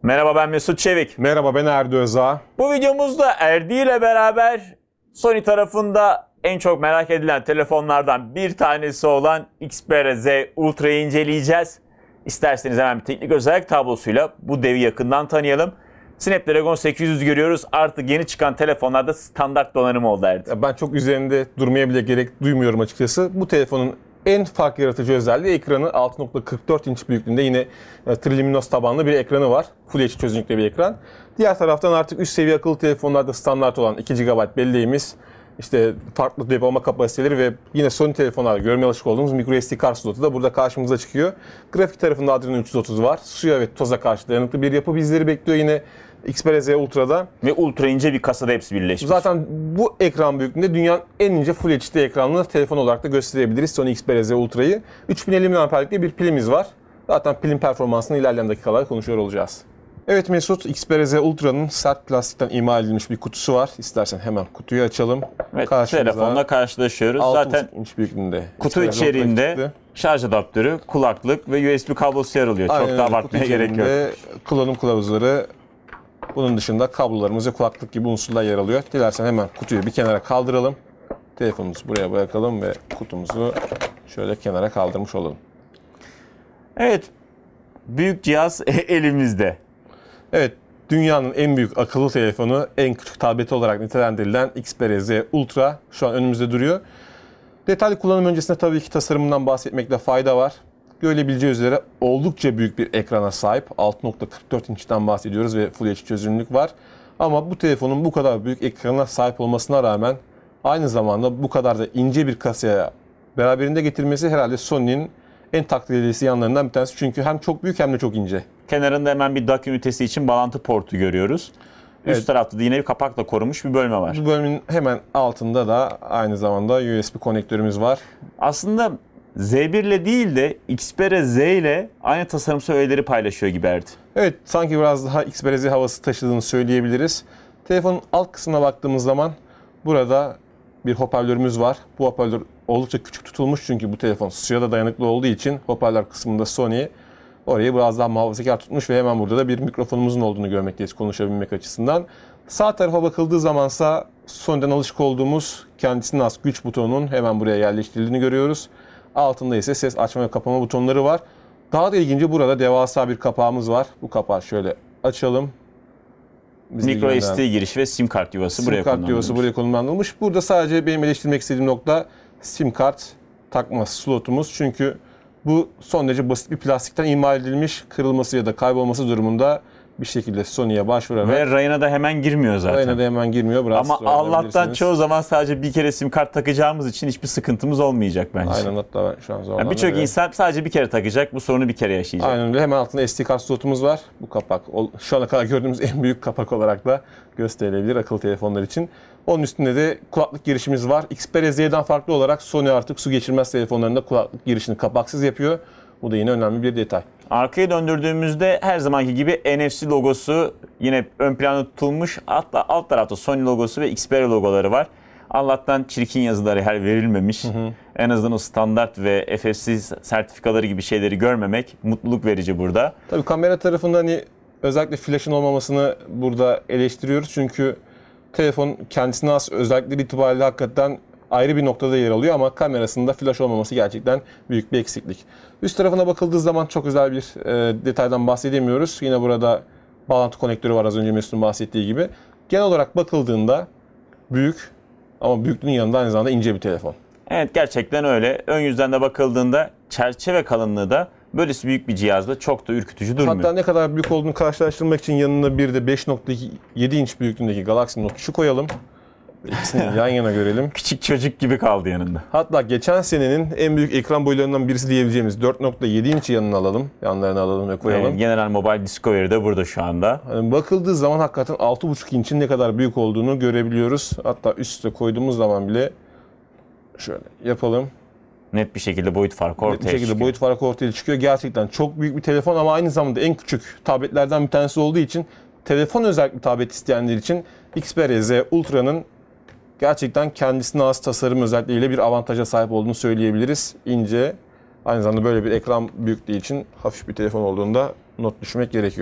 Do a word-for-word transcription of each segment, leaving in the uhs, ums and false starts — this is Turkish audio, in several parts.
Merhaba, ben Mesut Çevik. Merhaba, ben Erdi Özağ. Bu videomuzda Erdi ile beraber Sony tarafında en çok merak edilen telefonlardan bir tanesi olan Xperia Z Ultra'yı inceleyeceğiz. İsterseniz hemen bir teknik özellik tablosuyla bu devi yakından tanıyalım. Snapdragon sekiz yüz görüyoruz. Artık yeni çıkan telefonlarda standart donanım oldu Erdi. Ben çok üzerinde durmaya bile gerek duymuyorum açıkçası. Bu telefonun en fark yaratıcı özelliği ekranı altı nokta kırk dört inç büyüklüğünde, yine Triluminos tabanlı bir ekranı var. Full H D çözünürlükte bir ekran. Diğer taraftan artık üst seviye akıllı telefonlarda standart olan iki gigabayt belleğimiz, işte farklı depolama kapasiteleri ve yine Sony telefonlarda görmeye alışık olduğumuz microSD kart slotu da burada karşımıza çıkıyor. Grafik tarafında Adreno üç yüz otuz var. Suya ve toza karşı dayanıklı bir yapı bizleri bekliyor yine Xperia Z Ultra'da. Ve ultra ince bir kasada hepsi birleşmiş. Zaten bu ekran büyüklüğünde dünyanın en ince Full H D ekranlı telefon olarak da gösterebiliriz Sony Xperia Z Ultra'yı. üç bin elli miliamperlikte bir pilimiz var. Zaten pilin performansını ilerleyen dakikalarda konuşuyor olacağız. Evet Mesut, Xperia Z Ultra'nın sert plastikten imal edilmiş bir kutusu var. İstersen hemen kutuyu açalım. Evet, telefonla karşılaşıyoruz. Zaten inç büyüklüğünde. Kutu içeriğinde şarj adaptörü, kulaklık ve U S B kablosu yer alıyor. Aynen, çok da abartmaya gerek yok. Kullanım kılavuzları, bunun dışında kablolarımız ve kulaklık gibi unsurlar yer alıyor. Dilersen hemen kutuyu bir kenara kaldıralım. Telefonumuzu buraya bırakalım ve kutumuzu şöyle kenara kaldırmış olalım. Evet, büyük cihaz elimizde. Evet, dünyanın en büyük akıllı telefonu, en küçük tableti olarak nitelendirilen Xperia Z Ultra şu an önümüzde duruyor. Detaylı kullanım öncesinde tabii ki tasarımından bahsetmekte fayda var. Görebileceği üzere oldukça büyük bir ekrana sahip. altı nokta kırk dört inçten bahsediyoruz ve Full H D çözünürlük var. Ama bu telefonun bu kadar büyük ekrana sahip olmasına rağmen aynı zamanda bu kadar da ince bir kasaya beraberinde getirmesi herhalde Sony'nin en takdir edilesi yanlarından bir tanesi. Çünkü hem çok büyük hem de çok ince. Kenarında hemen bir D A C ünitesi için bağlantı portu görüyoruz. Üst evet. tarafta da yine bir kapakla korunmuş bir bölme var. Bu bölümün hemen altında da aynı zamanda U S B konektörümüz var. Aslında Z bir ile değil de Xperia Z ile aynı tasarımsal öğeleri paylaşıyor gibi Erdi. Evet, sanki biraz daha Xperia Z havası taşıdığını söyleyebiliriz. Telefonun alt kısmına baktığımız zaman burada bir hoparlörümüz var. Bu hoparlör oldukça küçük tutulmuş çünkü bu telefon suya da dayanıklı olduğu için hoparlör kısmında Sony orayı biraz daha muhafazakar tutmuş ve hemen burada da bir mikrofonumuzun olduğunu görmekteyiz konuşabilmek açısından. Sağ tarafa bakıldığı zamansa Sony'den alışık olduğumuz kendisine has güç butonunun hemen buraya yerleştirildiğini görüyoruz. Altında ise ses açma ve kapama butonları var. Daha da ilginci, burada devasa bir kapağımız var. Bu kapağı şöyle açalım. Micro S D girişi ve sim kart yuvası sim buraya kart yuvası buraya konumlandırılmış. Burada sadece benim eleştirmek istediğim nokta sim kart takma slotumuz. Çünkü bu son derece basit bir plastikten imal edilmiş, kırılması ya da kaybolması durumunda bir şekilde Sony'ye başvurarak. Ve rayına da hemen girmiyor zaten. Rayına da hemen girmiyor. Biraz ama Allah'tan çoğu zaman sadece bir kere sim kart takacağımız için hiçbir sıkıntımız olmayacak bence. Aynen, hatta ben şu an zorlandım. Yani birçok insan sadece bir kere takacak, bu sorunu bir kere yaşayacak. Aynen öyle. Hemen altında S D kart slotumuz var. Bu kapak şu ana kadar gördüğümüz en büyük kapak olarak da gösterilebilir akıllı telefonlar için. Onun üstünde de kulaklık girişimiz var. Xperia Z'den farklı olarak Sony artık su geçirmez telefonlarında kulaklık girişini kapaksız yapıyor. Bu da yine önemli bir detay. Arkaya döndürdüğümüzde her zamanki gibi N F C logosu yine ön planda tutulmuş. Hatta alt tarafta Sony logosu ve Xperia logoları var. Allah'tan çirkin yazıları her verilmemiş. Hı hı. En azından o standart ve F F C sertifikaları gibi şeyleri görmemek mutluluk verici burada. Tabii kamera tarafında hani özellikle flash'ın olmamasını burada eleştiriyoruz. Çünkü telefon kendisine has özellikleri itibariyle hakikaten ayrı bir noktada yer alıyor ama kamerasında flash olmaması gerçekten büyük bir eksiklik. Üst tarafına bakıldığı zaman çok özel bir e, detaydan bahsedemiyoruz. Yine burada bağlantı konektörü var, az önce Mesut'un bahsettiği gibi. Genel olarak bakıldığında büyük ama büyüklüğün yanında aynı zamanda ince bir telefon. Evet, gerçekten öyle. Ön yüzden de bakıldığında çerçeve kalınlığı da böylesi büyük bir cihazda çok da ürkütücü durmuyor. Hatta ne kadar büyük olduğunu karşılaştırmak için yanına bir de beş nokta yedi inç büyüklüğündeki Galaxy Note üçü koyalım. İkisini yan yana görelim. Küçük çocuk gibi kaldı yanında. Hatta geçen senenin en büyük ekran boylarından birisi diyebileceğimiz dört nokta yedi inç'i yanına alalım. Yanlarına alalım ve koyalım. Evet, General Mobile Discovery de burada şu anda. Yani bakıldığı zaman hakikaten altı buçuk inç'in ne kadar büyük olduğunu görebiliyoruz. Hatta üst üste koyduğumuz zaman bile şöyle yapalım. Net bir şekilde boyut farkı ortaya Net bir şekilde çıkıyor. boyut farkı ortaya çıkıyor. Gerçekten çok büyük bir telefon ama aynı zamanda en küçük tabletlerden bir tanesi olduğu için telefon özellikle tablet isteyenler için Xperia Z Ultra'nın gerçekten kendisine has tasarım özellikleriyle bir avantaja sahip olduğunu söyleyebiliriz. İnce, aynı zamanda böyle bir ekran büyüklüğü için hafif bir telefon olduğunda not düşmek gerekiyor.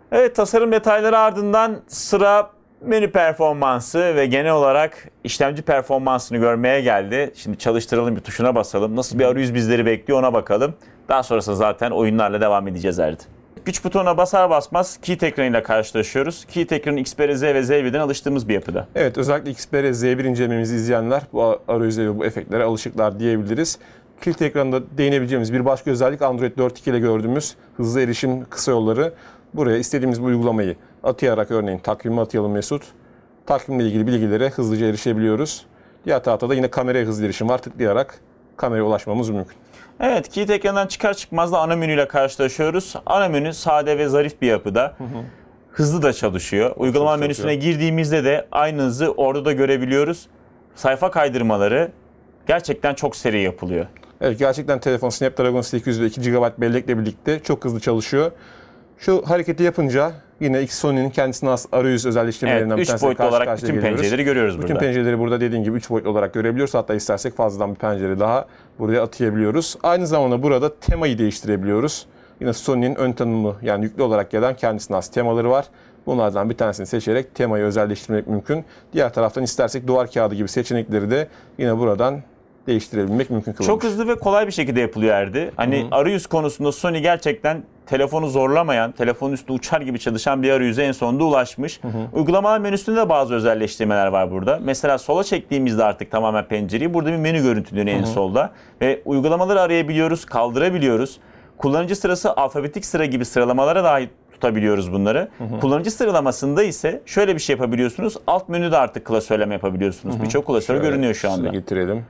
Evet, tasarım detayları ardından sıra menü performansı ve genel olarak işlemci performansını görmeye geldi. Şimdi çalıştıralım, bir tuşuna basalım. Nasıl bir arayüz bizleri bekliyor ona bakalım. Daha sonrasında zaten oyunlarla devam edeceğiz Erdi. Güç butonuna basar basmaz Kilit ekranıyla karşılaşıyoruz. Kilit ekranı Xperia Z ve Z bir'den alıştığımız bir yapıda. Evet, özellikle Xperia Z bir incelememizi izleyenler bu arayüze ve bu efektlere alışıklar diyebiliriz. Kilit ekranında değinebileceğimiz bir başka özellik Android dört nokta iki ile gördüğümüz hızlı erişim kısa yolları. Buraya istediğimiz bu uygulamayı atayarak, örneğin takvimi atayalım Mesut. Takvimle ilgili bilgilere hızlıca erişebiliyoruz. Diğer tarafta da yine kameraya hızlı erişim var. Tıklayarak kameraya ulaşmamız mümkün. Evet, kilit ekranından çıkar çıkmaz da ana menüyle karşılaşıyoruz. Ana menü sade ve zarif bir yapıda. Hı hı. Hızlı da çalışıyor. Uygulama Çok menüsüne çalışıyor. girdiğimizde de aynı hızı orada da görebiliyoruz. Sayfa kaydırmaları gerçekten çok seri yapılıyor. Evet, gerçekten telefon Snapdragon sekiz yüz ve iki gigabayt bellekle birlikte çok hızlı çalışıyor. Şu hareketi yapınca yine Sony'nin kendisine has arayüz özelleştirmelerinden Evet, bir tanesine üç boyutlu olarak karşı bütün geliyoruz. pencereleri görüyoruz bütün burada. Bütün pencereleri burada dediğin gibi üç boyutlu olarak görebiliyoruz. Hatta istersek fazladan bir pencere daha buraya atayabiliyoruz. Aynı zamanda burada temayı değiştirebiliyoruz. Yine Sony'nin ön tanımlı, yani yüklü olarak gelen kendisine has temaları var. Bunlardan bir tanesini seçerek temayı özelleştirmek mümkün. Diğer taraftan istersek duvar kağıdı gibi seçenekleri de yine buradan değiştirebilmek mümkün kılınmış. Çok hızlı ve kolay bir şekilde yapılıyor Erdi. Hani hı hı. arayüz konusunda Sony gerçekten telefonu zorlamayan, telefonun üstünde uçar gibi çalışan bir arayüze en sonunda ulaşmış. Hı hı. Uygulamalar menüsünde de bazı özelleştirmeler var burada. Mesela sola çektiğimizde artık tamamen pencereyi, burada bir menü görüntü dönüyor en solda. Ve uygulamaları arayabiliyoruz, kaldırabiliyoruz. Kullanıcı sırası alfabetik sıra gibi sıralamalara dahi tutabiliyoruz bunları. Hı hı. Kullanıcı sıralamasında ise şöyle bir şey yapabiliyorsunuz. Alt menüde artık klasörleme yapabiliyorsunuz. Birçok klasör Şöyle görünüyor şu anda. Getirelim.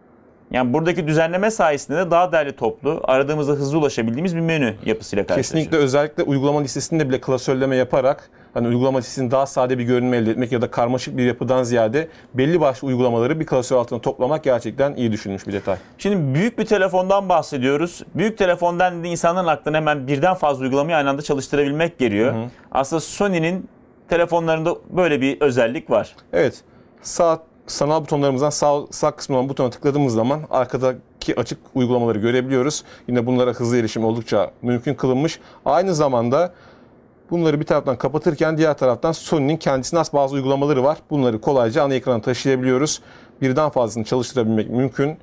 Yani buradaki düzenleme sayesinde de daha değerli toplu, aradığımızda hızlı ulaşabildiğimiz bir menü yapısıyla karşılaşıyoruz. Kesinlikle, özellikle uygulama listesinde bile klasörleme yaparak hani uygulama listesinin daha sade bir görünüm elde etmek ya da karmaşık bir yapıdan ziyade belli başlı uygulamaları bir klasör altına toplamak gerçekten iyi düşünülmüş bir detay. Şimdi büyük bir telefondan bahsediyoruz. Büyük telefondan da insanların aklına hemen birden fazla uygulamayı aynı anda çalıştırabilmek geliyor. Hı hı. Aslında Sony'nin telefonlarında böyle bir özellik var. Evet. Sağ sanal butonlarımızdan sağ, sağ kısmı olan butona tıkladığımız zaman arkadaki açık uygulamaları görebiliyoruz. Yine bunlara hızlı erişim oldukça mümkün kılınmış. Aynı zamanda bunları bir taraftan kapatırken diğer taraftan Sony'nin kendisine has bazı uygulamaları var. Bunları kolayca ana ekrana taşıyabiliyoruz. Birden fazlasını çalıştırabilmek mümkün.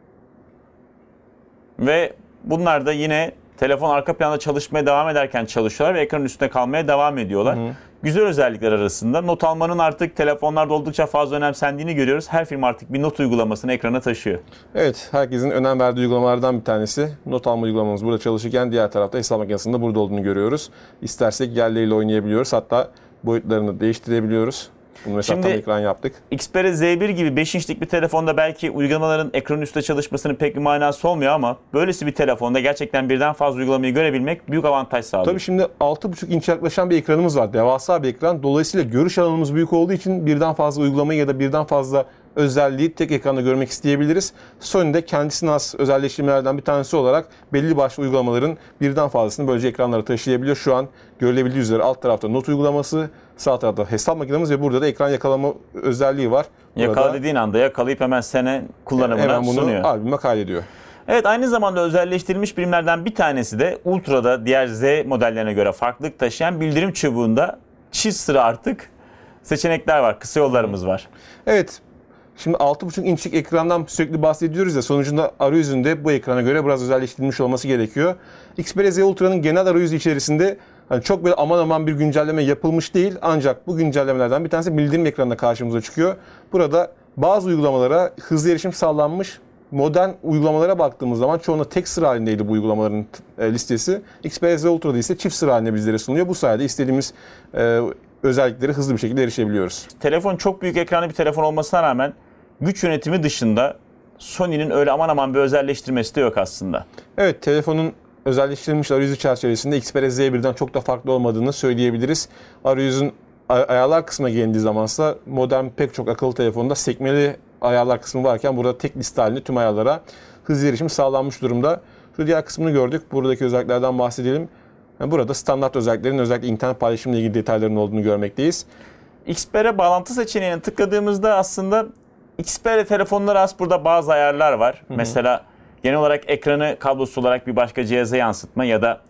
Ve bunlar da yine telefon arka planda çalışmaya devam ederken çalışıyorlar ve ekranın üstünde kalmaya devam ediyorlar. Hı hı. Güzel özellikler arasında not almanın artık telefonlarda oldukça fazla önemsendiğini görüyoruz. Her firma artık bir not uygulamasını ekrana taşıyor. Evet, herkesin önem verdiği uygulamalardan bir tanesi. Not alma uygulamamız burada çalışırken diğer tarafta hesap makinesinin de burada olduğunu görüyoruz. İstersek yerleriyle oynayabiliyoruz. Hatta boyutlarını değiştirebiliyoruz. Bunu mesela tam ekran yaptık. Xperia Z bir gibi beş inçlik bir telefonda belki uygulamaların ekranın üstte çalışmasının pek bir manası olmuyor ama böylesi bir telefonda gerçekten birden fazla uygulamayı görebilmek büyük avantaj sağlıyor. Tabii şimdi altı buçuk inç yaklaşan bir ekranımız var. Devasa bir ekran. Dolayısıyla görüş alanımız büyük olduğu için birden fazla uygulamayı ya da birden fazla özelliği tek ekranda görmek isteyebiliriz. Sony de kendisine has özelleştirmelerden bir tanesi olarak belli başlı uygulamaların birden fazlasını böylece ekranlara taşıyabiliyor. Şu an görülebildiği üzere alt tarafta not uygulaması, sağ tarafta hesap makinemiz ve burada da ekran yakalama özelliği var. Burada yakala dediğin anda yakalayıp hemen sene kullanımına hemen bunu sunuyor. albüme kaydediyor. Evet, aynı zamanda özelleştirilmiş birimlerden bir tanesi de Ultra'da diğer Z modellerine göre farklılık taşıyan bildirim çubuğunda çift sıra artık seçenekler var, kısa yollarımız var. Evet. Şimdi altı buçuk inçlik ekrandan sürekli bahsediyoruz ya, sonucunda arayüzünde bu ekrana göre biraz özelleştirilmiş olması gerekiyor. Xperia Z Ultra'nın genel arayüzü içerisinde hani çok böyle aman aman bir güncelleme yapılmış değil, ancak bu güncellemelerden bir tanesi bildirim ekranında karşımıza çıkıyor. Burada bazı uygulamalara hızlı erişim sağlanmış. Modern uygulamalara baktığımız zaman çoğunda tek sıra halindeydi bu uygulamaların listesi. Xperia Z Ultra'da ise çift sıra halinde bizlere sunuyor. Bu sayede istediğimiz e, özellikleri hızlı bir şekilde erişebiliyoruz. Telefon çok büyük ekranlı bir telefon olmasına rağmen güç yönetimi dışında Sony'nin öyle aman aman bir özelleştirmesi de yok aslında. Evet, telefonun özelleştirilmiş arayüzü çerçevesinde Xperia Z birden çok da farklı olmadığını söyleyebiliriz. Arayüzün ay- ayarlar kısmına gelindiği zamansa modern pek çok akıllı telefonda sekmeli ayarlar kısmı varken burada tek liste halinde tüm ayarlara hızlı erişim sağlanmış durumda. Şu diğer kısmını gördük. Buradaki özelliklerden bahsedelim. Yani burada standart özelliklerin, özellikle internet paylaşımla ilgili detayların olduğunu görmekteyiz. Xperia bağlantı seçeneğine tıkladığımızda aslında Xperia telefonlara az burada bazı ayarlar var. Hı hı. Mesela genel olarak ekranı kablosuz olarak bir başka cihaza yansıtma ya da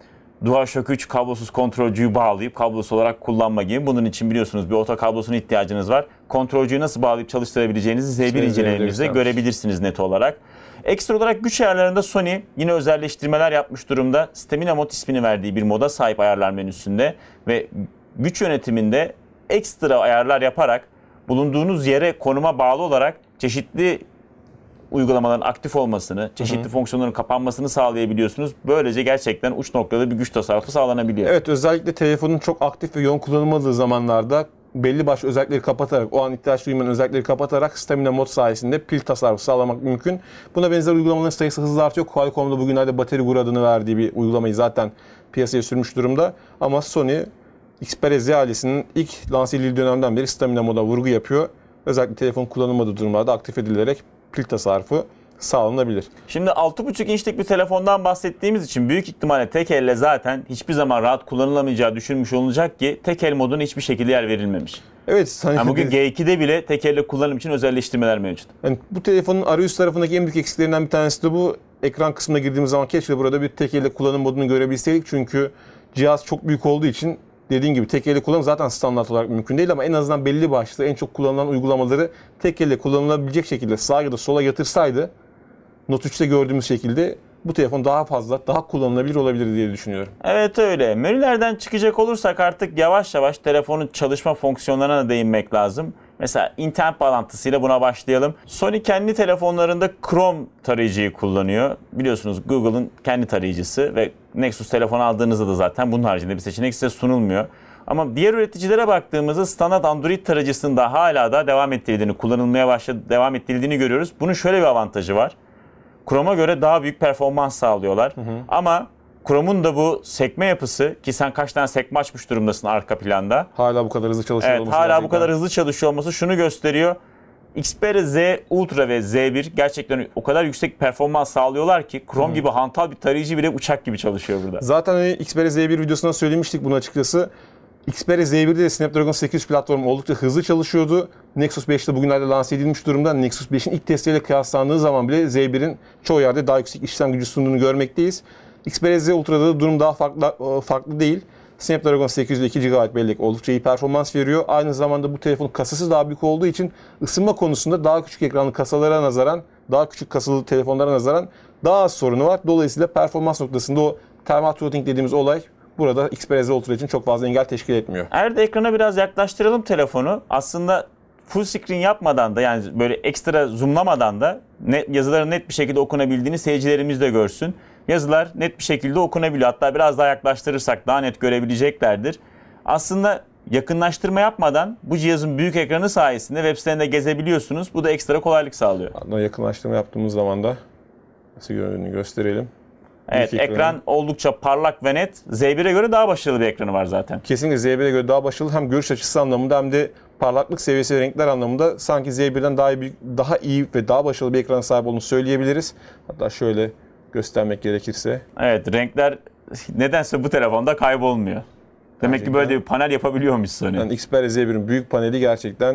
DualShock üç kablosuz kontrolcüyü bağlayıp kablosuz olarak kullanma gibi. Bunun için biliyorsunuz bir oto kablosuna ihtiyacınız var. Kontrolcüyü nasıl bağlayıp çalıştırabileceğinizi Z bir incelememizde görebilirsiniz net olarak. Ekstra olarak güç ayarlarında Sony yine özelleştirmeler yapmış durumda. Stamina Mod ismini verdiği bir moda sahip ayarlar menüsünde ve güç yönetiminde ekstra ayarlar yaparak bulunduğunuz yere konuma bağlı olarak çeşitli uygulamaların aktif olmasını, çeşitli hı hı. fonksiyonların kapanmasını sağlayabiliyorsunuz. Böylece gerçekten uç noktada bir güç tasarrufu sağlanabiliyor. Evet, özellikle telefonun çok aktif ve yoğun kullanılmadığı zamanlarda belli başlı özellikleri kapatarak, o an ihtiyaç duymayan özellikleri kapatarak Stamina Mod sayesinde pil tasarrufu sağlamak mümkün. Buna benzer uygulamaların sayısı hızla artıyor. Qualcomm'da bugünlerde Battery Guru adını verdiği bir uygulamayı zaten piyasaya sürmüş durumda. Ama Sony Xperia Z ailesinin ilk lanse edildiği dönemden beri Stamina Mod'a vurgu yapıyor. Özellikle telefon kullanılmadığı durumlarda aktif edilerek pil tasarrufu sağlanabilir. Şimdi altı buçuk inçlik bir telefondan bahsettiğimiz için büyük ihtimalle tek elle zaten hiçbir zaman rahat kullanılamayacağı düşünmüş olunacak ki tek el moduna hiçbir şekilde yer verilmemiş. Evet. Hani yani bugün G iki'de bile tek elle kullanım için özelleştirmeler mevcut. Yani bu telefonun arayüz tarafındaki en büyük eksiklerinden bir tanesi de bu. Ekran kısmına girdiğimiz zaman keşke burada bir tek elle kullanım modunu görebilseydik. Çünkü cihaz çok büyük olduğu için dediğim gibi tek elle kullanım zaten standart olarak mümkün değil ama en azından belli başlı en çok kullanılan uygulamaları tek elle kullanılabilecek şekilde sağa ya da sola yatırsaydı Note üçte gördüğümüz şekilde bu telefon daha fazla, daha kullanılabilir olabilir diye düşünüyorum. Evet öyle. Menülerden çıkacak olursak artık yavaş yavaş telefonun çalışma fonksiyonlarına da değinmek lazım. Mesela internet bağlantısıyla buna başlayalım. Sony kendi telefonlarında Chrome tarayıcıyı kullanıyor. Biliyorsunuz Google'ın kendi tarayıcısı ve Nexus telefon aldığınızda da zaten bunun haricinde bir seçenek size sunulmuyor. Ama diğer üreticilere baktığımızda standart Android tarayıcısının da hala da devam ettirildiğini, kullanılmaya başladı, devam ettirildiğini görüyoruz. Bunun şöyle bir avantajı var. Chrome'a göre daha büyük performans sağlıyorlar. Hı hı. Ama Chrome'un da bu sekme yapısı ki sen kaç tane sekme açmış durumdasın arka planda. Hala bu kadar hızlı çalışıyor evet, olması. Hala gerçekten. bu kadar hızlı çalışıyor olması şunu gösteriyor. Xperia Z Ultra ve Z bir gerçekten o kadar yüksek performans sağlıyorlar ki Chrome hı. gibi hantal bir tarayıcı bile uçak gibi çalışıyor burada. Zaten hani Xperia Z bir videosunda söylemiştik bunu açıkçası. Xperia Z bir'de de Snapdragon sekiz yüz platformu oldukça hızlı çalışıyordu. Nexus beşte bugünlerde lanse edilmiş durumda. Nexus beşin ilk testleriyle kıyaslandığı zaman bile Z bir'in çoğu yerde daha yüksek işlem gücü sunduğunu görmekteyiz. Xperia Z Ultra'da da durum daha farklı, farklı değil. Snapdragon sekiz yüz iki gigabayt bellek oldukça iyi performans veriyor. Aynı zamanda bu telefonun kasası daha büyük olduğu için ısınma konusunda daha küçük ekranlı kasalara nazaran, daha küçük kasalı telefonlara nazaran daha az sorunu var. Dolayısıyla performans noktasında o thermal throttling dediğimiz olay burada Xperia Z Ultra için çok fazla engel teşkil etmiyor. Eğer de ekrana biraz yaklaştıralım telefonu. Aslında full screen yapmadan da yani böyle ekstra zoomlamadan da net, yazıların net bir şekilde okunabildiğini seyircilerimiz de görsün. Yazılar net bir şekilde okunabiliyor. Hatta biraz daha yaklaştırırsak daha net görebileceklerdir. Aslında yakınlaştırma yapmadan bu cihazın büyük ekranı sayesinde web sitelerinde gezebiliyorsunuz. Bu da ekstra kolaylık sağlıyor. Hatta yakınlaştırma yaptığımız zaman da nasıl göründüğünü gösterelim. Evet, ekran ekranı. oldukça parlak ve net. Z bir'e göre daha başarılı bir ekranı var zaten. Kesinlikle Z bir'e göre daha başarılı, hem görüş açısı anlamında hem de parlaklık seviyesi ve renkler anlamında sanki Z bir'den daha iyi, daha iyi ve daha başarılı bir ekrana sahip olduğunu söyleyebiliriz. Hatta şöyle göstermek gerekirse. Evet, renkler nedense bu telefonda kaybolmuyor. Demek gerçekten ki böyle bir panel yapabiliyormuş Sony. Yani Xperia Z bir'in büyük paneli gerçekten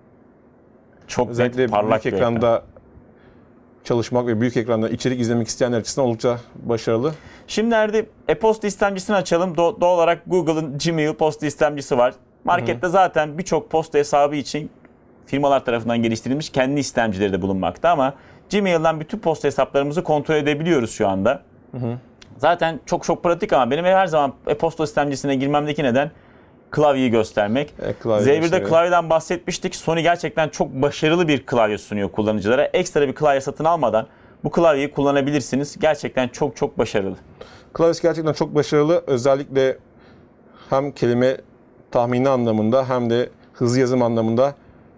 çok özellikle net, parlak büyük bir ekranda ekran. Çalışmak ve büyük ekranda içerik izlemek isteyenler açısından oldukça başarılı. Şimdi Erdi e-posta istemcisini açalım. Do- doğal olarak Google'ın Gmail posta istemcisi var. Markette hı hı. zaten birçok posta hesabı için firmalar tarafından geliştirilmiş kendi istemcileri de bulunmakta ama Gmail'dan bütün posta hesaplarımızı kontrol edebiliyoruz şu anda. Hı hı. Zaten çok çok pratik ama benim her zaman e-posta istemcisine girmemdeki neden klavyeyi göstermek. Evet, klavye Z bir'de gösteriyor. Klavyeden bahsetmiştik. Sony gerçekten çok başarılı bir klavye sunuyor kullanıcılara. Ekstra bir klavye satın almadan bu klavyeyi kullanabilirsiniz. Gerçekten çok çok başarılı. Klavyesi gerçekten çok başarılı. Özellikle hem kelime tahmini anlamında hem de hızlı yazım anlamında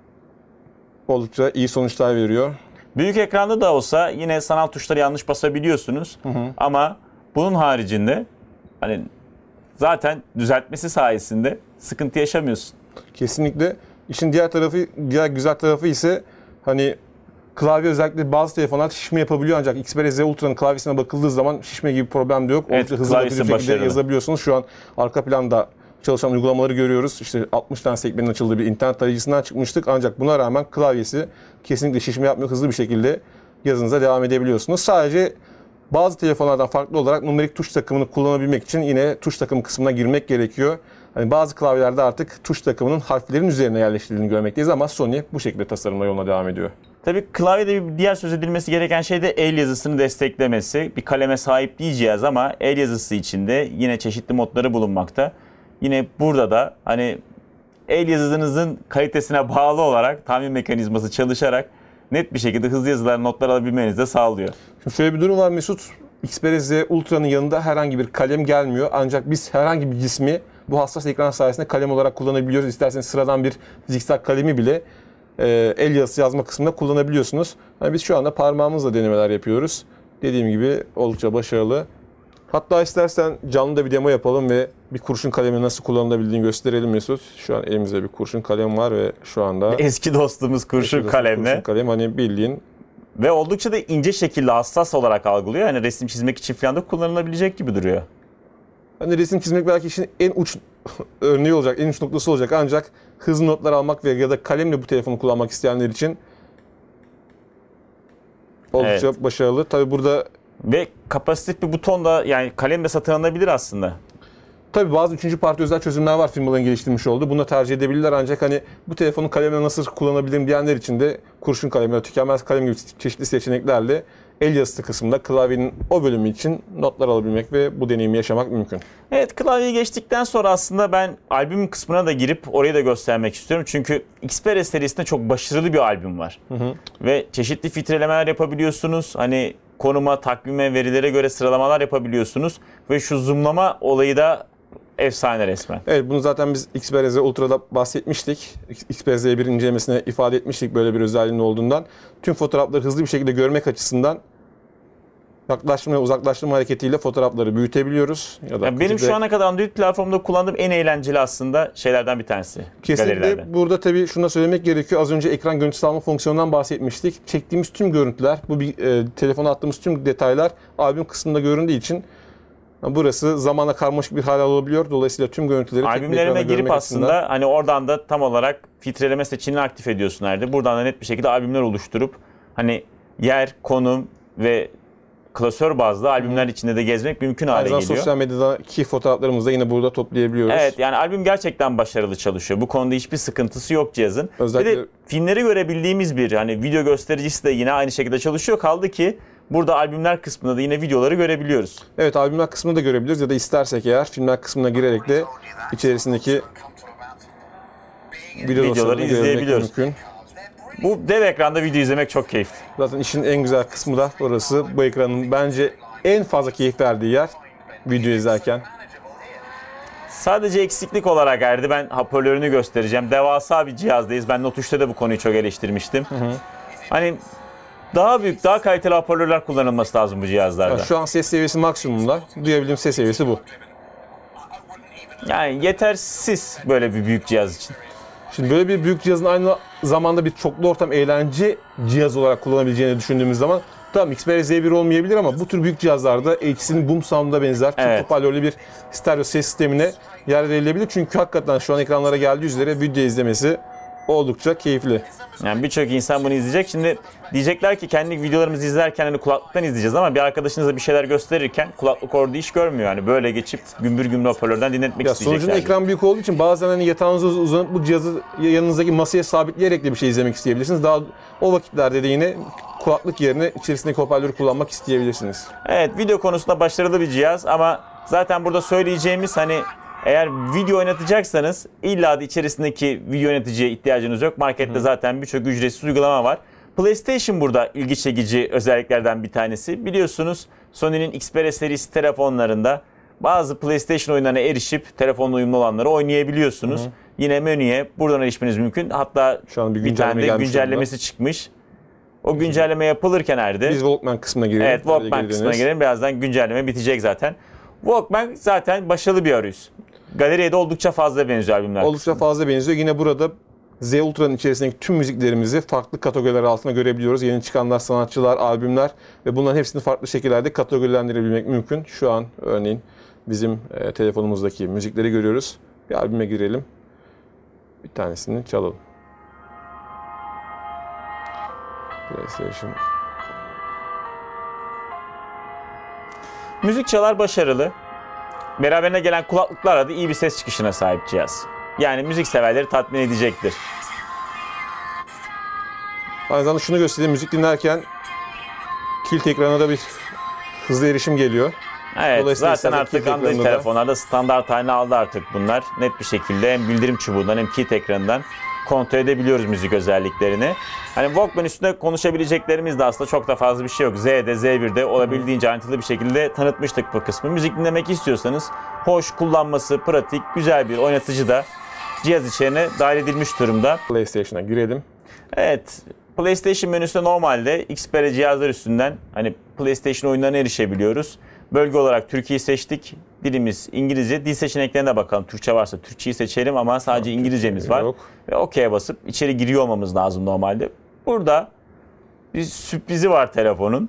oldukça iyi sonuçlar veriyor. Büyük ekranda da olsa yine sanal tuşları yanlış basabiliyorsunuz. Hı hı. Ama bunun haricinde hani zaten düzeltmesi sayesinde sıkıntı yaşamıyorsun. Kesinlikle. İşin diğer tarafı, diğer güzel tarafı ise hani klavye özellikle bazı telefonlar şişme yapabiliyor ancak Xperia Z Ultra'nın klavyesine bakıldığı zaman şişme gibi bir problem de yok. Evet, oldukça hızlı bir şekilde başarılı. yazabiliyorsunuz. Şu an arka planda çalışan uygulamaları görüyoruz. İşte altmış tane sekmenin açıldığı bir internet tarayıcısından çıkmıştık. Ancak buna rağmen klavyesi kesinlikle şişme yapmıyor. Hızlı bir şekilde yazınıza devam edebiliyorsunuz. Sadece Bazı telefonlardan farklı olarak numerik tuş takımını kullanabilmek için yine tuş takım kısmına girmek gerekiyor. Hani bazı klavyelerde artık tuş takımının harflerin üzerine yerleştirildiğini görmekteyiz ama Sony bu şekilde tasarımla yoluna devam ediyor. Tabii klavyede bir diğer söz edilmesi gereken şey de el yazısını desteklemesi. Bir kaleme sahip değil cihaz ama el yazısı içinde yine çeşitli modları bulunmakta. Yine burada da hani el yazınızın kalitesine bağlı olarak tahmin mekanizması çalışarak net bir şekilde hızlı yazılar, notlar alabilmenizi de sağlıyor. Şimdi şöyle bir durum var Mesut. Xperia Z Ultra'nın yanında herhangi bir kalem gelmiyor. Ancak biz herhangi bir cismi bu hassas ekran sayesinde kalem olarak kullanabiliyoruz. İsterseniz sıradan bir fiziksel kalemi bile e, el yazısı yazma kısmında kullanabiliyorsunuz. Yani biz şu anda parmağımızla denemeler yapıyoruz. Dediğim gibi oldukça başarılı. Hatta istersen canlı da bir demo yapalım ve bir kurşun kalemin nasıl kullanılabildiğini gösterelim Mesut. Şu an elimizde bir kurşun kalem var ve şu anda Eski dostumuz kurşun eski kalemle. kurşun kalem hani bildiğin Ve oldukça da ince şekilde hassas olarak algılıyor. Yani resim çizmek için falan da kullanılabilecek gibi duruyor. hani resim çizmek belki işin en uç örneği olacak, en uç noktası olacak ancak hızlı notlar almak ve ya da kalemle bu telefonu kullanmak isteyenler için oldukça Evet. başarılı. Tabii burada Ve kapasitif bir buton da yani kalemle satın alınabilir aslında. tabii bazı üçüncü parti özel çözümler var firmaların geliştirmiş olduğu. Bunu da tercih edebilirler ancak hani bu telefonu kalemle nasıl kullanabilirim diyenler için de kurşun kalem, tükenmez kalem gibi çeşitli seçeneklerle el yazısı kısmında klavyenin o bölümü için notlar alabilmek ve bu deneyimi yaşamak mümkün. Evet, klavyeyi geçtikten sonra aslında ben albüm kısmına da girip orayı da göstermek istiyorum. Çünkü Xperia serisinde çok başarılı bir albüm var. Hı hı. Ve çeşitli filtrelemeler yapabiliyorsunuz. Hani konuma, takvime, verilere göre sıralamalar yapabiliyorsunuz. Ve şu zoomlama olayı da efsane resmen. Evet, bunu zaten biz Xperia Z Ultra'da bahsetmiştik. Xperia Z bir incelemesine ifade etmiştik böyle bir özelliğinin olduğundan. Tüm fotoğrafları hızlı bir şekilde görmek açısından yaklaştırma ve uzaklaştırma hareketiyle fotoğrafları büyütebiliyoruz. Ya da Yani benim küçük şu ana kadar Android platformunda kullandığım en eğlenceli aslında şeylerden bir tanesi. Kesinlikle Galerilerde. burada tabii şunu da söylemek gerekiyor. Az önce ekran görüntüsü alma fonksiyonundan bahsetmiştik. Çektiğimiz tüm görüntüler, bu bir e, telefona attığımız tüm detaylar albüm kısmında göründüğü için burası zamanla karmaşık bir hal alabiliyor. Dolayısıyla tüm görüntüleri tek bir ekranda Albümlerime girip görmek aslında açısından hani oradan da tam olarak filtreleme seçeneğini aktif ediyorsun nerede. Buradan da net bir şekilde albümler oluşturup hani yer, konum ve klasör bazlı albümler içinde de gezmek mümkün hale aynı zamanda geliyor. sosyal medyadaki fotoğraflarımızı da yine burada toplayabiliyoruz. Evet, yani albüm gerçekten başarılı çalışıyor. Bu konuda hiçbir sıkıntısı yok cihazın. Özellikle- Bir de filmleri görebildiğimiz bir hani video göstericisi de yine aynı şekilde çalışıyor. Kaldı ki burada albümler kısmında da yine videoları görebiliyoruz. Evet, albümler kısmını da görebiliyoruz ya da istersek eğer filmler kısmına girerek de içerisindeki video Videoları dosyalarını görmek izleyebiliyoruz. mümkün. Bu dev ekranda video izlemek çok keyifli. Zaten işin en güzel kısmı da burası. Bu ekranın bence en fazla keyif verdiği yer video izlerken. Sadece eksiklik olarak Erdi ben hoparlörünü göstereceğim. Devasa bir cihazdayız. Ben Note üçte de bu konuyu çok eleştirmiştim. Hı hı. Hani daha büyük, daha kaliteli hoparlörler kullanılması lazım bu cihazlarda. Yani şu an ses seviyesi maksimumda. Duyabildiğim ses seviyesi bu. Yani yetersiz böyle bir büyük cihaz için. Şimdi böyle bir büyük cihazın aynı zamanda bir çoklu ortam eğlence cihazı olarak kullanabileceğini düşündüğümüz zaman tamam Xperia Z bir olmayabilir ama bu tür büyük cihazlarda H C'nin Boom Sound'a benzer çok Evet. hoparlörlü bir stereo ses sistemine yer verilebilir. Çünkü hakikaten şu an ekranlara geldiği üzere video izlemesi oldukça keyifli. Yani birçok insan bunu izleyecek. Şimdi diyecekler ki kendi videolarımızı izlerken hani kulaklıktan izleyeceğiz ama bir arkadaşınıza bir şeyler gösterirken kulaklık orada iş görmüyor. Yani böyle geçip gümbür gümbür hoparlörden dinletmek Ya isteyecekler. sonucunda ekran büyük olduğu için bazen hani yatağınıza uzanıp bu cihazı yanınızdaki masaya sabitleyerek de bir şey izlemek isteyebilirsiniz. Daha o vakitlerde de yine kulaklık yerine içerisindeki hoparlörü kullanmak isteyebilirsiniz. Evet, video konusunda başarılı bir cihaz ama zaten burada söyleyeceğimiz hani eğer video oynatacaksanız illa da içerisindeki video yöneticiye ihtiyacınız yok. Markette zaten birçok ücretsiz uygulama var. PlayStation burada ilgi çekici özelliklerden bir tanesi. Biliyorsunuz Sony'nin Xperia serisi telefonlarında bazı PlayStation oyunlarına erişip telefonla uyumlu olanları oynayabiliyorsunuz. Hı hı. Yine menüye buradan erişmeniz mümkün. Hatta Şu an bir bir tane güncelleme de gelmiş güncellemesi çıkmış. O güncelleme yapılırken Erdi. Biz Walkman kısmına girelim. Evet, Walkman Hadi kısmına girelim. gelelim. Birazdan güncelleme bitecek zaten. Walkman zaten başarılı bir arayüz. Galeriye de oldukça fazla benziyor albümler. Oldukça fazla benziyor. Yine burada Z Ultra'nın içerisindeki tüm müziklerimizi farklı kategoriler altında görebiliyoruz. Yeni çıkanlar, sanatçılar, albümler ve bunların hepsini farklı şekillerde kategorilendirebilmek mümkün. Şu an örneğin bizim e, telefonumuzdaki müzikleri görüyoruz. Bir albüme girelim. Bir tanesini çalalım. PlayStation. Müzik çalar, başarılı. Beraberine gelen kulaklıklarla da iyi bir ses çıkışına sahip cihaz. Yani müzik severleri tatmin edecektir. Aynı zamanda şunu göstereyim. Müzik dinlerken kilit ekranına da bir hızlı erişim geliyor. Evet, zaten istediğiniz artık kilit Android ekranında da- telefonlarda standart haline aldı artık bunlar. Net bir şekilde hem bildirim çubuğundan hem kilit ekranından kontrol edebiliyoruz müzik özelliklerini. Hani Walkman üstünde konuşabileceklerimiz de aslında çok da fazla bir şey yok. Z'de, Z birde olabildiğince ayrıntılı bir şekilde tanıtmıştık bu kısmı. Müzik dinlemek istiyorsanız hoş, kullanması pratik, güzel bir oynatıcı da cihaz içine dahil edilmiş durumda. PlayStation'a girelim. Evet, PlayStation menüsünde normalde Xperia cihazlar üstünden hani PlayStation oyunlarına erişebiliyoruz. Bölge olarak Türkiye'yi seçtik. Dilimiz İngilizce. Dil seçeneklerine bakalım. Türkçe varsa Türkçeyi seçelim ama sadece Yok, İngilizcemiz var. yok. Ve OK'ye basıp içeri giriyor olmamız lazım normalde. Burada bir sürprizi var telefonun.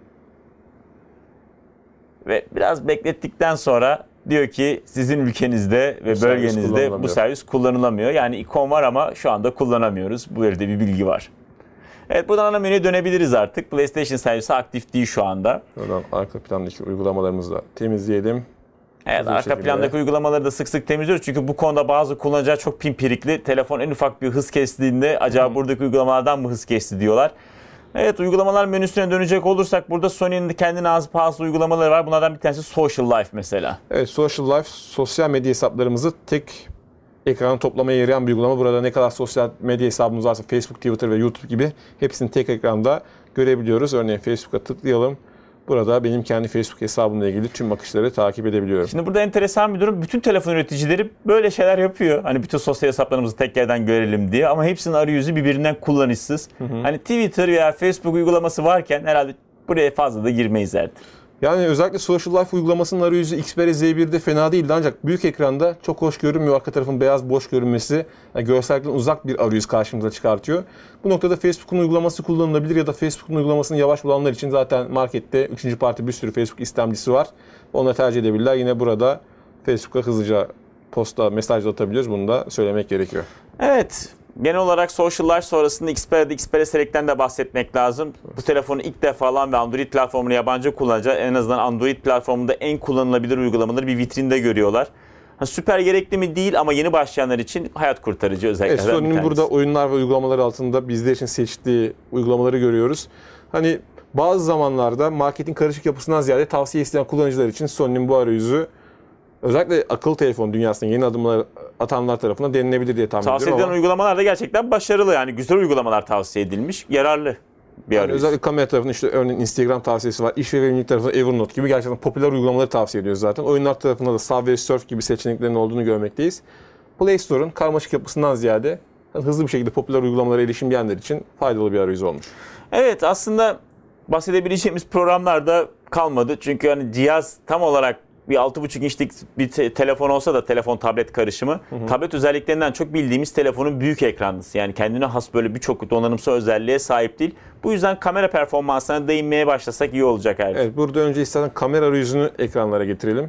Ve biraz beklettikten sonra diyor ki sizin ülkenizde ve Bu servis bölgenizde bu kullanılamıyor. servis kullanılamıyor. Yani ikon var ama şu anda kullanamıyoruz. Bu yerde bir bilgi var. Evet, buradan ana menüye dönebiliriz artık. PlayStation servisi aktif değil şu anda. Buradan arka plandaki uygulamalarımızı da temizleyelim. Evet, Hızlı bir arka şekilde. plandaki uygulamaları da sık sık temizliyoruz. Çünkü bu konuda bazı kullanıcılar çok pimpirikli. Telefon en ufak bir hız kestiğinde acaba buradaki uygulamalardan mı hız kesti diyorlar. Evet, uygulamalar menüsüne dönecek olursak burada Sony'nin de kendine az bazı uygulamaları var. Bunlardan bir tanesi Social Life mesela. Evet, Social Life sosyal medya hesaplarımızı tek ekrana toplamaya yarayan bir uygulama. Burada ne kadar sosyal medya hesabımız varsa Facebook, Twitter ve YouTube gibi hepsini tek ekranda görebiliyoruz. Örneğin Facebook'a tıklayalım. Burada benim kendi Facebook hesabımla ilgili tüm akışları takip edebiliyorum. Şimdi burada enteresan bir durum. Bütün telefon üreticileri böyle şeyler yapıyor. Hani bütün sosyal hesaplarımızı tek yerden görelim diye. Ama hepsinin arayüzü birbirinden kullanışsız. Hani Twitter veya Facebook uygulaması varken herhalde buraya fazla da girmeyiz artık. Yani özellikle Social Life uygulamasının arayüzü Xperia Z birde fena değildi ancak büyük ekranda çok hoş görünmüyor. Arka tarafın beyaz boş görünmesi yani görsellikten uzak bir arayüz karşımıza çıkartıyor. Bu noktada Facebook'un uygulaması kullanılabilir ya da Facebook'un uygulamasını yavaş bulanlar için zaten markette üçüncü parti bir sürü Facebook istemcisi var. Onları tercih edebilirler. Yine burada Facebook'a hızlıca posta, mesaj atabiliyoruz. Bunu da söylemek gerekiyor. Evet. Genel olarak Social Life sonrasında Xperia'da Xperia Select'ten de bahsetmek lazım. Bu telefonu ilk defa alan ve Android platformunu yabancı kullanıcı en azından Android platformunda en kullanılabilir uygulamaları bir vitrinde görüyorlar. Ha, süper gerekli mi değil ama yeni başlayanlar için hayat kurtarıcı özellikle. Evet, Sony'nin burada oyunlar ve uygulamalar altında bizler için seçtiği uygulamaları görüyoruz. Hani bazı zamanlarda marketin karışık yapısından ziyade tavsiye isteyen kullanıcılar için Sony'nin bu arayüzü özellikle akıllı telefon dünyasının yeni adımlar atanlar tarafından denilebilir diye tahmin Tavsiye ediyorum edilen ama uygulamalar da gerçekten başarılı. Yani güzel uygulamalar tavsiye edilmiş. Yararlı bir yani arayüz. özellikle kamera tarafında işte örneğin Instagram tavsiyesi var. İş ve verimlilik tarafında Evernote gibi gerçekten popüler uygulamaları tavsiye ediyoruz zaten. Oyunlar tarafında da Subway Surf gibi seçeneklerin olduğunu görmekteyiz. Play Store'un karmaşık yapısından ziyade hızlı bir şekilde popüler uygulamalara erişemeyenler için faydalı bir arayüz olmuş. Evet, aslında bahsedebileceğimiz programlarda kalmadı. Çünkü hani cihaz tam olarak bir altı buçuk inçlik bir te- telefon olsa da telefon tablet karışımı. Hı hı. Tablet özelliklerinden çok bildiğimiz telefonun büyük ekranlısı. Yani kendine has böyle birçok donanımsal özelliğe sahip değil. Bu yüzden kamera performansına değinmeye başlasak iyi olacak herhalde. Evet, burada önce istersen kamera arayüzünü ekranlara getirelim.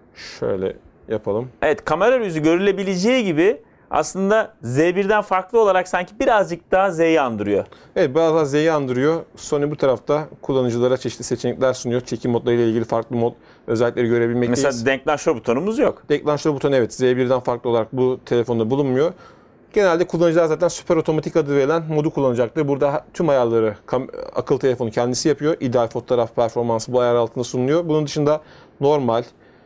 Şöyle yapalım. Evet, kamera arayüzü görülebileceği gibi aslında Z birden farklı olarak sanki birazcık daha Z'yi andırıyor. Evet, biraz daha Z'yi andırıyor. Sony bu tarafta kullanıcılara çeşitli seçenekler sunuyor. Çekim modlarıyla ilgili farklı mod özellikleri görebilmekteyiz. Mesela deklanşör butonumuz yok. Deklanşör butonu evet Z birden farklı olarak bu telefonda bulunmuyor. Genelde kullanıcılar zaten süper otomatik adı verilen modu kullanacaktır. Burada tüm ayarları akıllı telefonu kendisi yapıyor. İdeal fotoğraf performansı bu ayar altında sunuluyor. Bunun dışında normal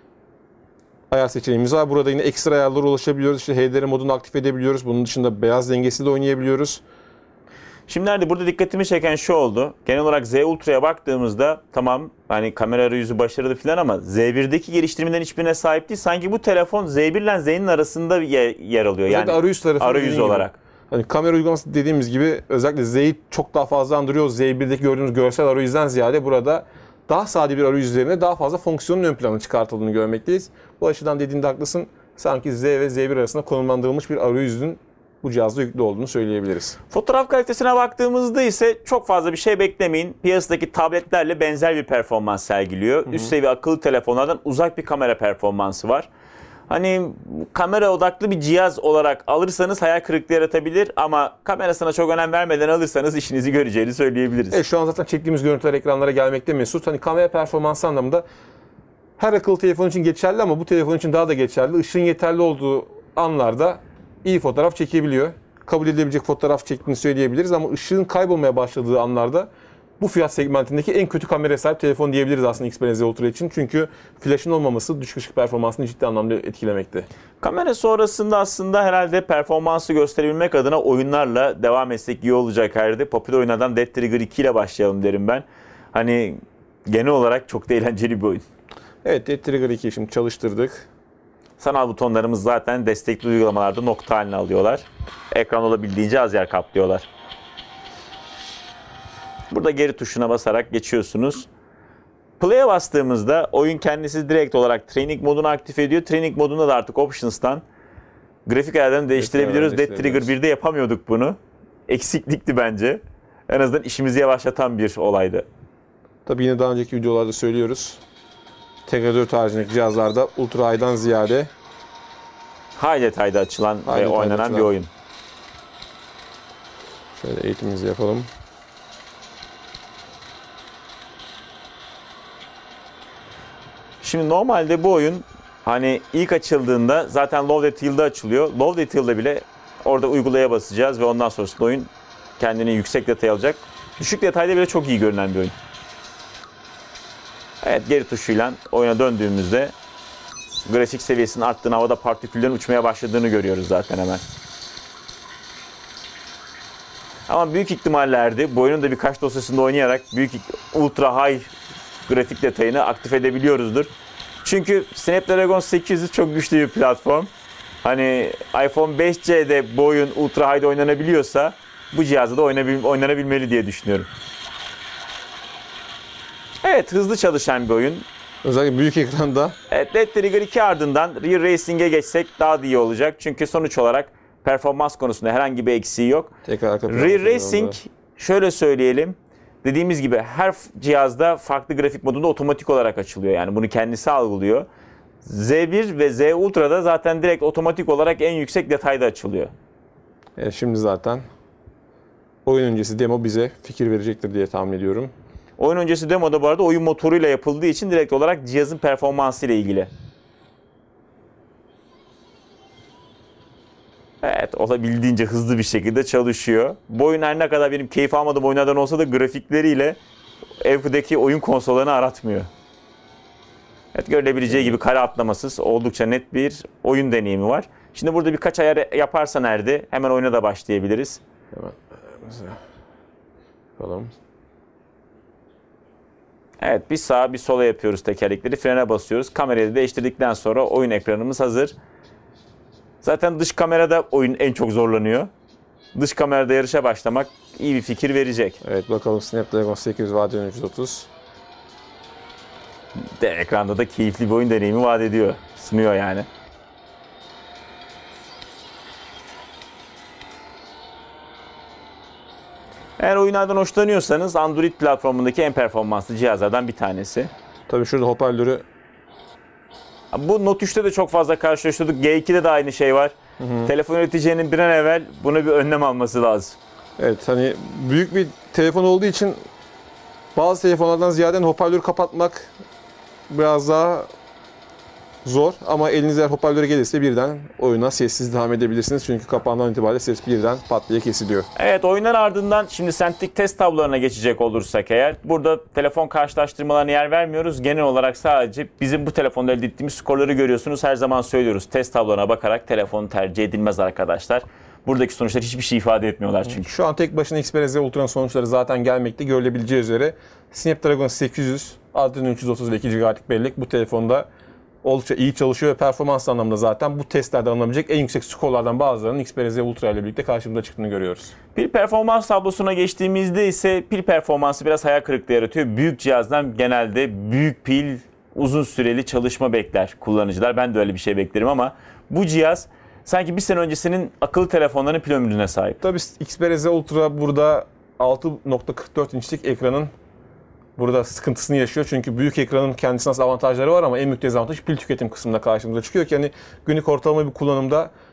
ayar seçeneğimiz var. Burada yine ekstra ayarlara ulaşabiliyoruz. İşte H D R modunu aktif edebiliyoruz. Bunun dışında beyaz dengesi de oynayabiliyoruz. Şimdi nerede burada dikkatimi çeken şu oldu. Genel olarak Z Ultra'ya baktığımızda tamam hani kamera arayüzü başarılı falan ama Z birdeki geliştirmelerin hiçbirine sahip değil. Sanki bu telefon Z bir ile Z'nin arasında yer, yer alıyor. Yani arayüz tarafı arayüz olarak. Hani kamera uygulaması dediğimiz gibi özellikle Z'yi çok daha fazla andırıyor. Z birdeki gördüğümüz görsel arayüzden ziyade burada daha sade bir arayüz üzerine daha fazla fonksiyonun ön plana çıkartıldığını görmekteyiz. Bu açıdan dediğinde haklısın. Sanki Z ve Z bir arasında konumlandırılmış bir arayüzün bu cihazda yüklü olduğunu söyleyebiliriz. Fotoğraf kalitesine baktığımızda ise çok fazla bir şey beklemeyin. Piyasadaki tabletlerle benzer bir performans sergiliyor. Hı hı. Üst seviye akıllı telefonlardan uzak bir kamera performansı var. Hani kamera odaklı bir cihaz olarak alırsanız hayal kırıklığı yaratabilir ama kamerasına çok önem vermeden alırsanız işinizi göreceğini söyleyebiliriz. Evet, şu an zaten çektiğimiz görüntüler ekranlara gelmekte mesut. Hani kamera performansı anlamında her akıllı telefon için geçerli ama bu telefon için daha da geçerli. Işığın yeterli olduğu anlarda iyi fotoğraf çekebiliyor. Kabul edilebilecek fotoğraf çektiğini söyleyebiliriz ama ışığın kaybolmaya başladığı anlarda bu fiyat segmentindeki en kötü kameraya sahip telefon diyebiliriz aslında Xperia Z Ultra için. Çünkü flash'ın olmaması düşük ışık performansını ciddi anlamda etkilemekte. Kamera sonrasında aslında herhalde performansı gösterebilmek adına oyunlarla devam etsek iyi olacak herhalde. Popüler oyunlardan Dead Trigger iki ile başlayalım derim ben. Hani genel olarak çok da eğlenceli bir oyun. Evet, Dead Trigger ikiyi şimdi çalıştırdık. Sanal butonlarımız zaten destekli uygulamalarda nokta haline alıyorlar. Ekran olabildiğince az yer kaplıyorlar. Burada geri tuşuna basarak geçiyorsunuz. Play'e bastığımızda oyun kendisi direkt olarak Training modunu aktif ediyor. Training modunda da artık Options'tan grafik ayarlarını değiştirebiliyoruz. Dead Trigger birde yapamıyorduk bunu. Eksiklikti bence. En azından işimizi yavaşlatan bir olaydı. Tabii yine daha önceki videolarda söylüyoruz. Tegra dört haricindeki cihazlarda Ultra High'dan ziyade High detayda açılan High ve oynanan açılan. bir oyun. Şöyle eğitimimizi yapalım. Şimdi normalde bu oyun hani ilk açıldığında zaten Low Detail'da açılıyor. Low Detail'da bile orada uygulaya basacağız ve ondan sonrasında oyun kendini yüksek detay alacak. Düşük detayda bile çok iyi görünen bir oyun. Evet, geri tuşuyla oyuna döndüğümüzde grafik seviyesinin arttığını, havada partiküllerin uçmaya başladığını görüyoruz zaten hemen. Ama büyük ihtimallerde bu oyunun da birkaç dosyasında oynayarak büyük ultra high grafik detayını aktif edebiliyoruzdur. Çünkü Snapdragon sekiz yüz çok güçlü bir platform. Hani iPhone beş C'de bu oyun ultra high'da oynanabiliyorsa bu cihazda da oynanabilmeli diye düşünüyorum. Evet, hızlı çalışan bir oyun. Özellikle büyük ekranda. Evet, Dead Trigger iki ardından Real Racing'e geçsek daha da iyi olacak. Çünkü sonuç olarak performans konusunda herhangi bir eksiği yok. Tekrar Real Racing şöyle söyleyelim. Dediğimiz gibi her cihazda farklı grafik modunda otomatik olarak açılıyor. Yani bunu kendisi algılıyor. Z bir ve Z Ultra'da zaten direkt otomatik olarak en yüksek detayda açılıyor. Evet, şimdi zaten oyun öncesi demo bize fikir verecektir diye tahmin ediyorum. Oyun öncesi demoda bu arada oyun motoruyla yapıldığı için direkt olarak cihazın performansı ile ilgili. Evet, olabildiğince hızlı bir şekilde çalışıyor. Bu oyun her ne kadar benim keyif almadığım oyunlardan olsa da grafikleriyle evdeki oyun konsollarını aratmıyor. Evet, görülebileceği gibi kare atlamasız oldukça net bir oyun deneyimi var. Şimdi burada birkaç ayar yaparsan Erdi, hemen oyuna da başlayabiliriz. Hemen bakalım. Evet, bir sağa bir sola yapıyoruz tekerlekleri, frene basıyoruz. Kamerayı da değiştirdikten sonra oyun ekranımız hazır. Zaten dış kamerada oyun en çok zorlanıyor. Dış kamerada yarışa başlamak iyi bir fikir verecek. Evet, bakalım Snapdragon sekiz yüz Vadeon üç yüz otuz. De ekranda da keyifli bir oyun deneyimi vaat ediyor. Sunuyor yani. Eğer oyunlardan hoşlanıyorsanız Android platformundaki en performanslı cihazlardan bir tanesi. Tabii şurada hoparlörü. Bu Note üçte de çok fazla karşılaşıyorduk. G iki'de de aynı şey var. Hı hı. Telefon üreticilerinin bir an evvel buna bir önlem alması lazım. Evet, hani büyük bir telefon olduğu için bazı telefonlardan ziyade hoparlörü kapatmak biraz daha zor. Ama elinize eğer hoparlörü gelirse birden oyuna sessiz devam edebilirsiniz. Çünkü kapağından itibariyle ses birden pat diye kesiliyor. Evet, oyunlar ardından şimdi sentik test tablolarına geçecek olursak eğer, burada telefon karşılaştırmalarına yer vermiyoruz. Genel olarak sadece bizim bu telefonda elde ettiğimiz skorları görüyorsunuz. Her zaman söylüyoruz, test tablolarına bakarak telefon tercih edilmez arkadaşlar. Buradaki sonuçlar hiçbir şey ifade etmiyorlar çünkü. Şu an tek başına Xperia Z Ultra'nın sonuçları zaten gelmekte, görülebileceği üzere. Snapdragon sekiz yüz, Adreno üç yüz otuz ve iki gigabaytlık bellek bu telefonda oldukça iyi çalışıyor ve performans anlamında zaten bu testlerde alınabilecek en yüksek skorlardan bazılarının Xperia Z Ultra ile birlikte karşımıza çıktığını görüyoruz. Pil performans tablosuna geçtiğimizde ise pil performansı biraz hayal kırıklığı yaratıyor. Büyük cihazdan genelde büyük pil, uzun süreli çalışma bekler kullanıcılar. Ben de öyle bir şey beklerim ama bu cihaz sanki bir sene öncesinin akıllı telefonların pil ömrüne sahip. Tabii Xperia Z Ultra burada altı nokta kırk dört inçlik ekranın burada sıkıntısını yaşıyor. Çünkü büyük ekranın kendisine avantajları var ama en büyük dezavantaj pil tüketim kısmında karşımıza çıkıyor ki hani günlük ortalama bir kullanımda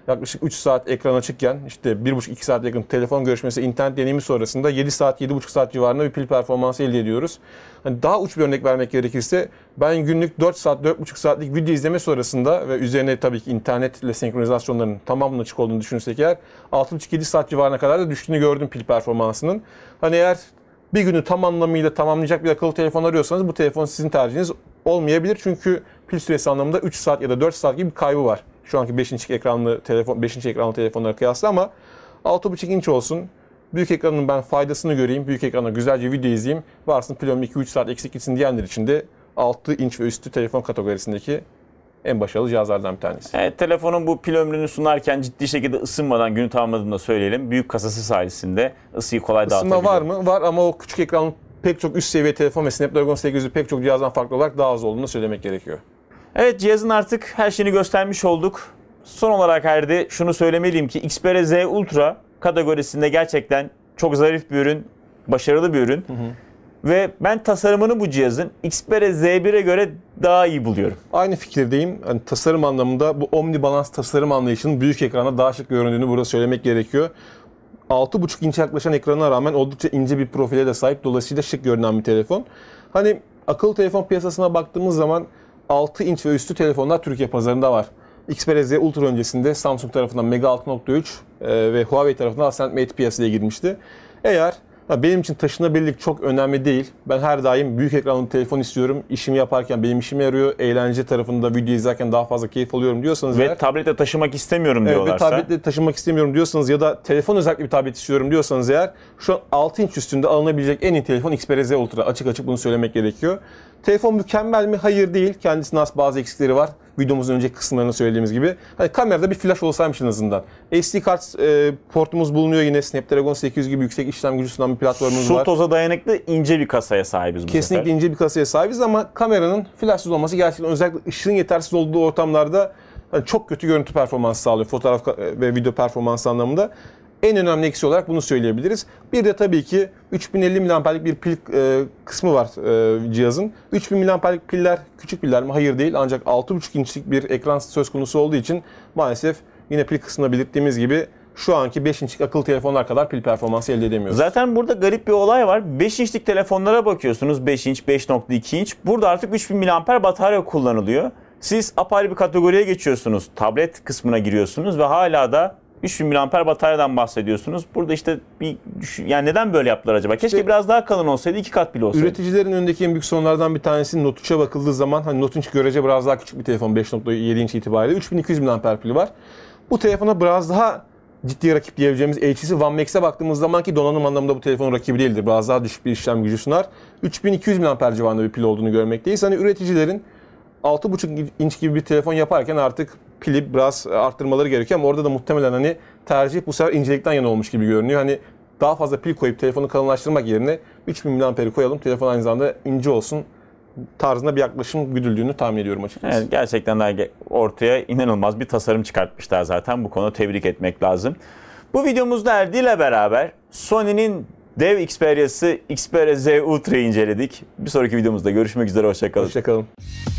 yaklaşık üç saat ekran açıkken işte bir buçuk iki saat yakın telefon görüşmesi, internet deneyimi sonrasında yedi saat yedi buçuk saat civarında bir pil performansı elde ediyoruz. Hani daha uç bir örnek vermek gerekirse ben günlük dört saat dört buçuk saatlik video izleme sonrasında ve üzerine tabii ki internetle senkronizasyonların tamamının açık olduğunu düşünürsek eğer altı buçuk yedi saat civarına kadar da düştüğünü gördüm pil performansının. Hani eğer bir günü tam anlamıyla tamamlayacak bir akıllı telefon arıyorsanız bu telefon sizin tercihiniz olmayabilir. Çünkü pil süresi anlamında üç saat ya da dört saat gibi bir kaybı var. Şu anki beş inç ekranlı telefon beş inç ekranlı telefonlara kıyasla ama altı buçuk inç olsun. Büyük ekranın ben faydasını göreyim. Büyük ekranda güzelce video izleyeyim. Varsın pilom iki üç saat eksik gitsin diyenler için de altı inç ve üstü telefon kategorisindeki en başarılı cihazlardan bir tanesi. Evet, telefonun bu pil ömrünü sunarken ciddi şekilde ısınmadan günü tamamladığını da söyleyelim. Büyük kasası sayesinde ısıyı kolay dağıtabiliyor. Isınma var mı? Var ama o küçük ekranlı pek çok üst seviye telefon ve Snapdragon sekiz yüzü pek çok cihazdan farklı olarak daha az olduğunu söylemek gerekiyor. Evet, cihazın artık her şeyini göstermiş olduk. Son olarak Erdi şunu söylemeliyim ki Xperia Z Ultra kategorisinde gerçekten çok zarif bir ürün, başarılı bir ürün. Hı hı. Ve ben tasarımını bu cihazın Xperia Z bir'e göre daha iyi buluyorum. Aynı fikirdeyim. Yani tasarım anlamında bu Omni Balance tasarım anlayışının büyük ekranda daha şık göründüğünü burada söylemek gerekiyor. altı buçuk inç yaklaşan ekranına rağmen oldukça ince bir profile de sahip. Dolayısıyla şık görünen bir telefon. Hani akıllı telefon piyasasına baktığımız zaman altı inç ve üstü telefonlar Türkiye pazarında var. Xperia Z Ultra öncesinde Samsung tarafından Mega altı nokta üç e, ve Huawei tarafından Ascend Mate piyasaya girmişti. Eğer benim için taşınabilirlik çok önemli değil. Ben her daim büyük ekranlı telefon istiyorum. İşimi yaparken benim işime yarıyor. Eğlence tarafında video izlerken daha fazla keyif alıyorum diyorsanız ve eğer, tablete taşımak istemiyorum evet, diyorlarsa. ve tablette taşımak istemiyorum diyorsanız ya da telefon özellikle bir tablet istiyorum diyorsanız eğer şu an altı inç üstünde alınabilecek en iyi telefon Xperia Z Ultra. Açık açık bunu söylemek gerekiyor. Telefon mükemmel mi? Hayır değil. Kendisinin az bazı eksikleri var. Videomuzun önceki kısımlarında söylediğimiz gibi. Hani kamerada bir flash olsaymış en azından. S D kart e, portumuz bulunuyor yine. Snapdragon sekiz yüz gibi yüksek işlem gücü sunan bir platformumuz Su var. Su toza dayanıklı ince bir kasaya sahibiz bu Kesinlikle sefer. ince bir kasaya sahibiz ama kameranın flashsız olması gerçekten özellikle ışığın yetersiz olduğu ortamlarda yani çok kötü görüntü performansı sağlıyor. Fotoğraf ve video performansı anlamında. En önemli eksi olarak bunu söyleyebiliriz. Bir de tabii ki üç bin elli miliamperlik bir pil e, kısmı var e, cihazın. üç bin miliamperlik piller küçük piller mi? Hayır değil. Ancak altı buçuk inçlik bir ekran söz konusu olduğu için maalesef yine pil kısmında belirttiğimiz gibi şu anki beş inçlik akıllı telefonlar kadar pil performansı elde edemiyoruz. Zaten burada garip bir olay var. beş inçlik telefonlara bakıyorsunuz. beş inç, beş nokta iki inç. Burada artık üç bin miliamper batarya kullanılıyor. Siz apayrı bir kategoriye geçiyorsunuz. Tablet kısmına giriyorsunuz ve hala da üç bin miliamper bataryadan bahsediyorsunuz. Burada işte bir düşün, yani neden böyle yaptılar acaba? Keşke işte, biraz daha kalın olsaydı, iki kat bile olsaydı. Üreticilerin önündeki en büyük sorunlardan bir tanesi Note üçe bakıldığı zaman hani Note üç görece biraz daha küçük bir telefon, beş nokta yedi inç itibariyle üç bin iki yüz miliamper pili var. Bu telefona biraz daha ciddi rakip diyebileceğimiz H T C One Max'e baktığımız zaman ki donanım anlamında bu telefonun rakibi değildir. Biraz daha düşük bir işlem gücü sunar. üç bin iki yüz miliamper civarında bir pil olduğunu görmekteyiz. Hani üreticilerin altı buçuk inç gibi bir telefon yaparken artık pili biraz arttırmaları gerekiyor ama orada da muhtemelen hani tercih bu sefer incelikten yana olmuş gibi görünüyor. Hani daha fazla pil koyup telefonu kalınlaştırmak yerine üç bin miliamperi koyalım, telefon aynı zamanda ince olsun tarzında bir yaklaşım güdüldüğünü tahmin ediyorum açıkçası. Evet, gerçekten de ortaya inanılmaz bir tasarım çıkartmışlar zaten. Bu konuda tebrik etmek lazım. Bu videomuzda Erdi ile beraber Sony'nin dev Xperia'sı Xperia Z Ultra'yı inceledik. Bir sonraki videomuzda görüşmek üzere, hoşça kalın. Hoşça kalın.